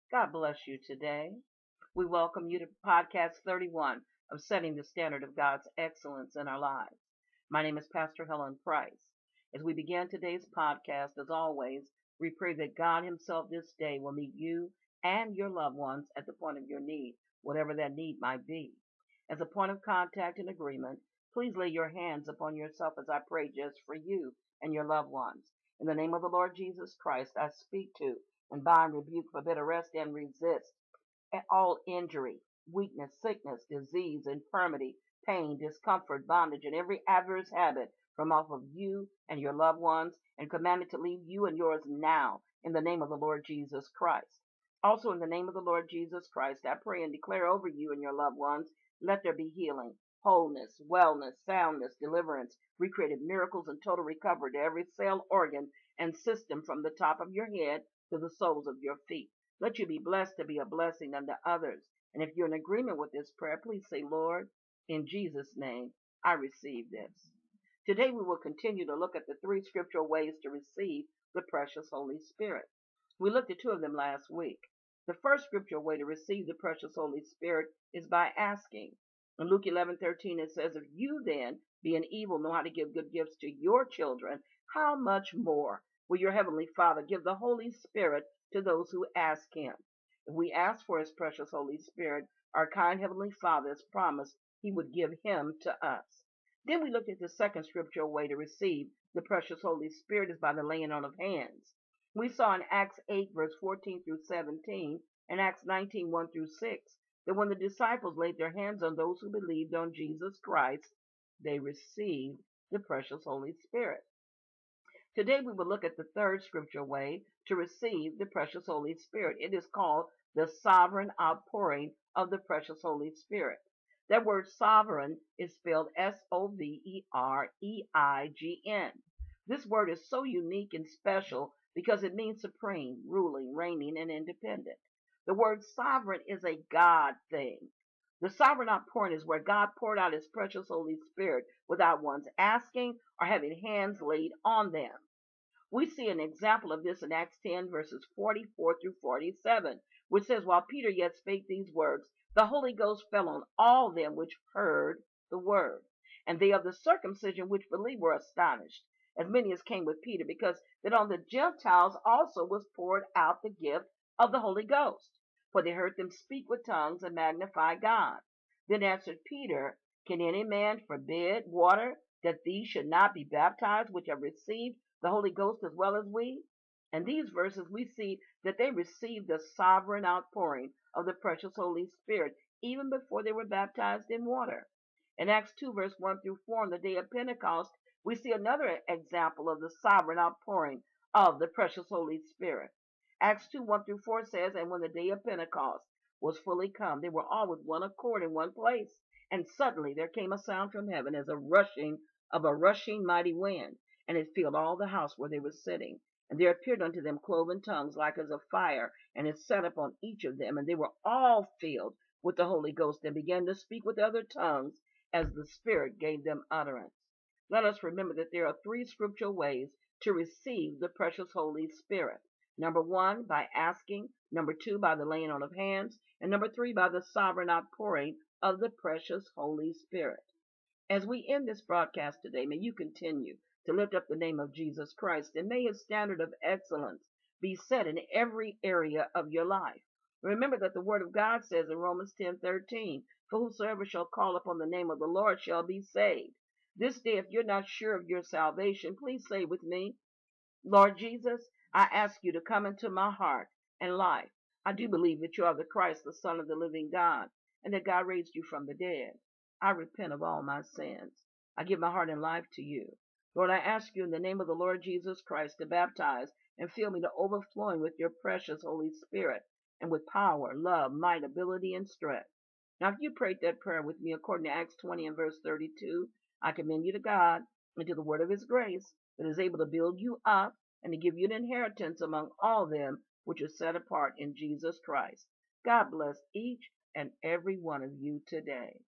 God bless you today. We welcome you to podcast 31 of Setting the Standard of God's Excellence in Our Lives. My name is Pastor Helen Price. As we begin today's podcast, as always, we pray that God Himself this day will meet you and your loved ones at the point of your need, whatever that need might be. As a point of contact and agreement, please lay your hands upon yourself as I pray just for you and your loved ones. In the name of the Lord Jesus Christ, I speak to and bind, rebuke, forbid, arrest, and resist all injury, weakness, sickness, disease, infirmity, pain, discomfort, bondage, and every adverse habit from off of you and your loved ones, and command it to leave you and yours now in the name of the Lord Jesus Christ. Also, in the name of the Lord Jesus Christ, I pray and declare over you and your loved ones, let there be healing, wholeness, wellness, soundness, deliverance, recreated miracles, and total recovery to every cell, organ, and system from the top of your head to the soles of your feet. Let you be blessed to be a blessing unto others. And if you're in agreement with this prayer, please say, Lord, in Jesus' name, I receive this. Today we will continue to look at the three scriptural ways to receive the precious Holy Spirit. We looked at two of them last week. The first scriptural way to receive the precious Holy Spirit is by asking. In Luke 11:13 it says, if you then, being evil, know how to give good gifts to your children, how much more will your heavenly Father give the Holy Spirit to those who ask Him? If we ask for His precious Holy Spirit, our kind Heavenly Father has promised He would give Him to us. Then we looked at the second scriptural way to receive the precious Holy Spirit is by the laying on of hands. We saw in Acts 8, verse 14 through 17, and Acts 19, 1 through 6, that when the disciples laid their hands on those who believed on Jesus Christ, they received the precious Holy Spirit. Today we will look at the third scriptural way to receive the precious Holy Spirit. It is called the sovereign outpouring of the precious Holy Spirit. That word sovereign is spelled S-O-V-E-R-E-I-G-N. This word is so unique and special because it means supreme, ruling, reigning, and independent. The word sovereign is a God thing. The sovereign outpouring is where God poured out His precious Holy Spirit without one's asking or having hands laid on them. We see an example of this in Acts 10, verses 44 through 47, which says, while Peter yet spake these words, the Holy Ghost fell on all them which heard the word. And they of the circumcision which believed were astonished, as many as came with Peter, because that on the Gentiles also was poured out the gift of the Holy Ghost. For they heard them speak with tongues and magnify God. Then answered Peter, can any man forbid water that these should not be baptized, which have received the Holy Ghost as well as we? In these verses, we see that they received the sovereign outpouring of the precious Holy Spirit even before they were baptized in water. In Acts 2, verse 1 through 4, on the day of Pentecost, we see another example of the sovereign outpouring of the precious Holy Spirit. Acts 2, 1 through 4 says, and when the day of Pentecost was fully come, they were all with one accord in one place. And suddenly there came a sound from heaven as a rushing mighty wind, and it filled all the house where they were sitting. And there appeared unto them cloven tongues like as of fire, and it sat upon each of them. And they were all filled with the Holy Ghost, and began to speak with other tongues as the Spirit gave them utterance. Let us remember that there are three scriptural ways to receive the precious Holy Spirit. Number one, by asking. Number two, by the laying on of hands. And number three, by the sovereign outpouring of the precious Holy Spirit. As we end this broadcast today, may you continue to lift up the name of Jesus Christ, and may His standard of excellence be set in every area of your life. Remember that the Word of God says in Romans 10:13, for whosoever shall call upon the name of the Lord shall be saved. This day, if you're not sure of your salvation, please say with me, Lord Jesus, I ask you to come into my heart and life. I do believe that you are the Christ, the Son of the living God, and that God raised you from the dead. I repent of all my sins. I give my heart and life to you. Lord, I ask you in the name of the Lord Jesus Christ to baptize and fill me to overflowing with your precious Holy Spirit and with power, love, might, ability, and strength. Now, if you prayed that prayer with me according to Acts 20 and verse 32, I commend you to God and to the word of His grace that is able to build you up and to give you an inheritance among all them which are set apart in Jesus Christ. God bless each and every one of you today.